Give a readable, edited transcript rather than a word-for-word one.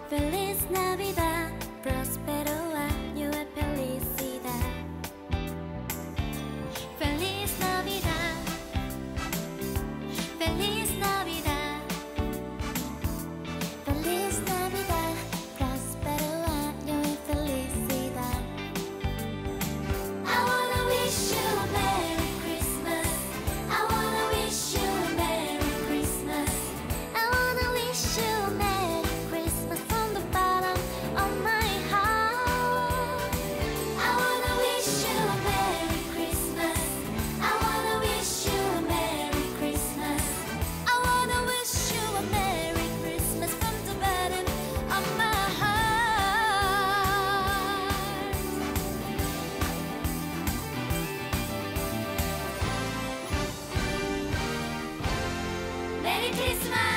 Feliz Navidad, próspero año y felicidad. Feliz Navidad, feliz Navidad. Feliz Navidad, próspero año y felicidad. I wanna wish you a Merry Christmas. I wanna wish you a Merry Christmas. I wanna wish you a Merry Christmas from the bottom of my heart. I wanna wish you a Merry Christmas. I wanna wish you a Merry Christmas. I wanna wish you a Merry Christmas from the bottom of my heart. Merry Christmas!